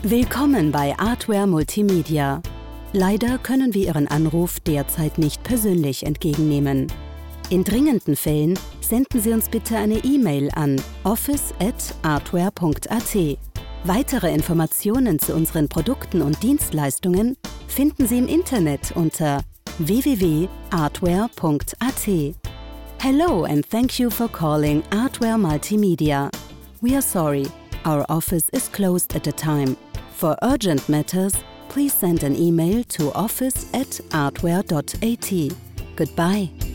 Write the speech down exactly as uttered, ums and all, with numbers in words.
Willkommen bei Artware Multimedia. Leider können wir Ihren Anruf derzeit nicht persönlich entgegennehmen. In dringenden Fällen senden Sie uns bitte eine E-Mail an office at artware punkt a t. Weitere Informationen zu unseren Produkten und Dienstleistungen finden Sie im Internet unter w w w punkt artware punkt a t. Hello and thank you for calling Artware Multimedia. We are sorry, our office is closed at the time. For urgent matters, please send an email to office at artware dot a t. Goodbye.